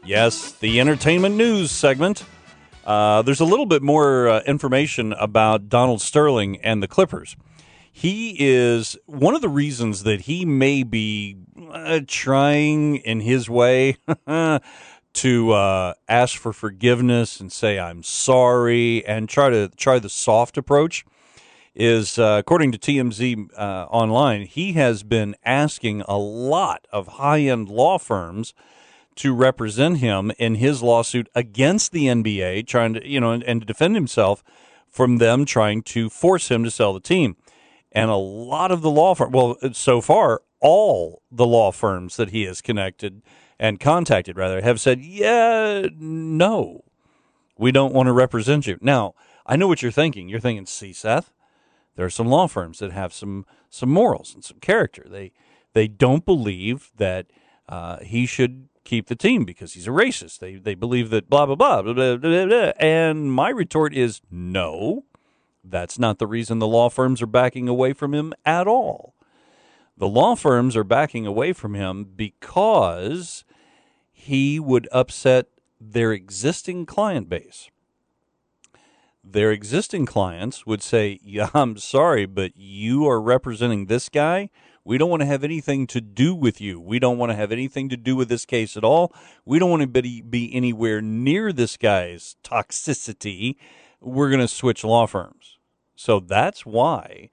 Yes, the entertainment news segment. There's a little bit more information about Donald Sterling and the Clippers. He is one of the reasons that he may be trying in his way to ask for forgiveness and say, I'm sorry, and try the soft approach is, according to TMZ Online, he has been asking a lot of high-end law firms to represent him in his lawsuit against the NBA, trying to, and to defend himself from them trying to force him to sell the team. And a lot of the law firms, well, so far, all the law firms that he has contacted, have said, yeah, no, we don't want to represent you. Now, I know what you're thinking. You're thinking, see, Seth, there are some law firms that have some morals and some character. They don't believe that he should keep the team because he's a racist. They believe that blah, blah, blah, blah, blah, blah, blah. And my retort is no, that's not the reason the law firms are backing away from him at all. The law firms are backing away from him because he would upset their existing client base. Their existing clients would say, yeah, I'm sorry, but you are representing this guy. We don't want to have anything to do with you. We don't want to have anything to do with this case at all. We don't want to be anywhere near this guy's toxicity. We're going to switch law firms. So that's why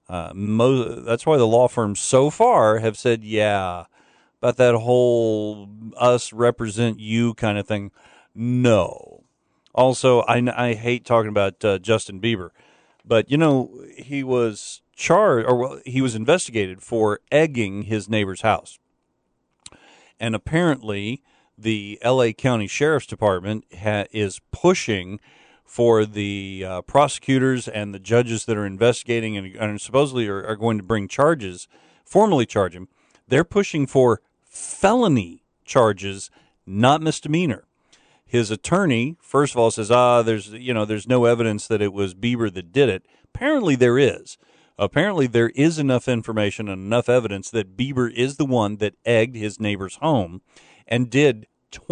the law firms so far have said, yeah, about that whole us represent you kind of thing. No. Also, I hate talking about Justin Bieber, but, he was he was investigated for egging his neighbor's house. And apparently the L.A. County Sheriff's Department is pushing for the prosecutors and the judges that are investigating and supposedly are going to bring charges, formally charge him. They're pushing for felony charges, not misdemeanor. His attorney, first of all, says, there's no evidence that it was Bieber that did it. Apparently there is. Apparently there is enough information and enough evidence that Bieber is the one that egged his neighbor's home and did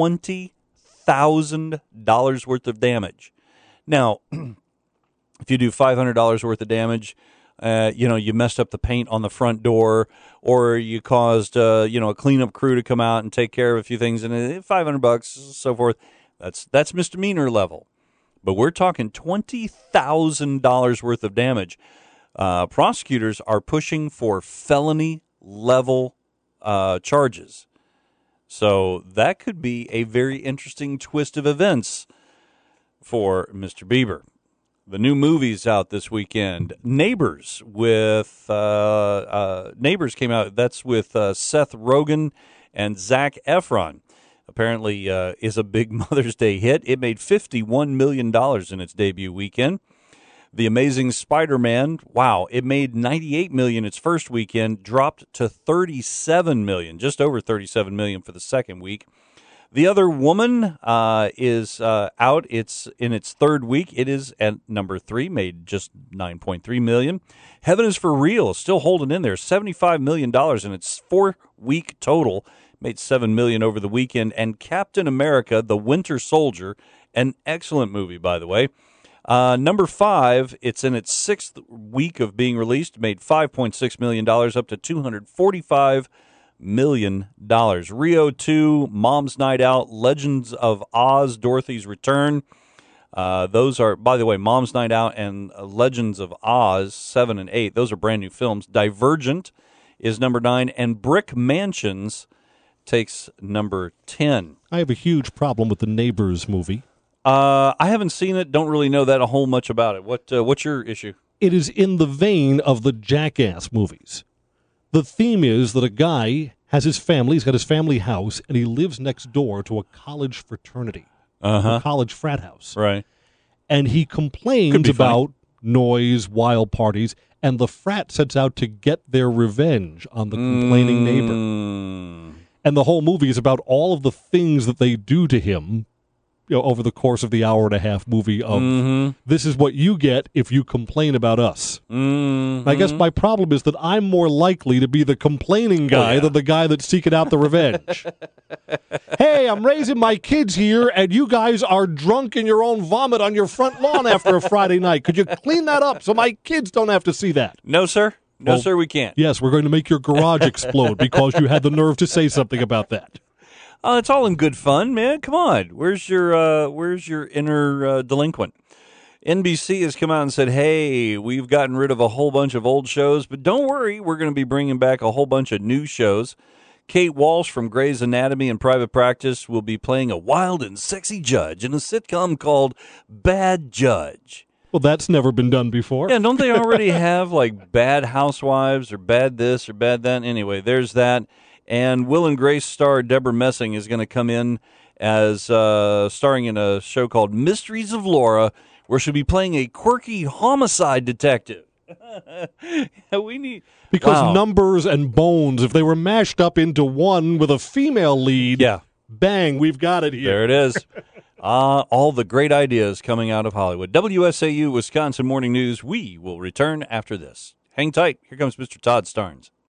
$20,000 worth of damage. Now, if you do $500 worth of damage, you messed up the paint on the front door, or you caused, a cleanup crew to come out and take care of a few things, and $500, so forth. That's misdemeanor level. But we're talking $20,000 worth of damage. Prosecutors are pushing for felony level charges. So that could be a very interesting twist of events for Mr. Bieber. The new movie's out this weekend. Neighbors Neighbors came out. That's with Seth Rogen and Zac Efron. Apparently is a big Mother's Day hit. It made $51 million in its debut weekend. The Amazing Spider-Man, wow, it made $98 million its first weekend, dropped to $37 million, just over $37 million for the second week. The Other Woman is out. It's in its third week. It is at number 3, made just $9.3 million. Heaven is for Real, still holding in there, $75 million in its 4-week total, made $7 million over the weekend. And Captain America, the Winter Soldier, an excellent movie, by the way. Number 5, it's in its 6th week of being released, made $5.6 million, up to $245 million. Rio 2, Mom's Night Out, Legends of Oz, Dorothy's Return. Those are, by the way, Mom's Night Out and Legends of Oz, 7 and 8. Those are brand new films. Divergent is number 9, and Brick Mansions takes number 10. I have a huge problem with the Neighbors movie. I haven't seen it. Don't really know that a whole much about it. What's your issue? It is in the vein of the Jackass movies. The theme is that a guy has his family, he's got his family house, and he lives next door to a college fraternity, a college frat house. Right. And he complains about noise, wild parties, and the frat sets out to get their revenge on the complaining neighbor. And the whole movie is about all of the things that they do to him over the course of the hour-and-a-half movie of this is what you get if you complain about us. I guess my problem is that I'm more likely to be the complaining guy than the guy that's seeking out the revenge. Hey, I'm raising my kids here, and you guys are drunk in your own vomit on your front lawn after a Friday night. Could you clean that up so my kids don't have to see that? No, sir. No, sir, we can't. Yes, we're going to make your garage explode because you had the nerve to say something about that. It's all in good fun, man. Come on. Where's your inner delinquent? NBC has come out and said, hey, we've gotten rid of a whole bunch of old shows, but don't worry, we're going to be bringing back a whole bunch of new shows. Kate Walsh from Grey's Anatomy and Private Practice will be playing a wild and sexy judge in a sitcom called Bad Judge. Well, that's never been done before. Yeah, don't they already have, like, Bad Housewives or Bad This or Bad That? Anyway, there's that. And Will and Grace star Deborah Messing is going to come in as starring in a show called Mysteries of Laura, where she'll be playing a quirky homicide detective. Because Numbers and Bones, if they were mashed up into one with a female lead, bang, we've got it here. There it is. All the great ideas coming out of Hollywood. WSAU Wisconsin Morning News. We will return after this. Hang tight. Here comes Mr. Todd Starnes.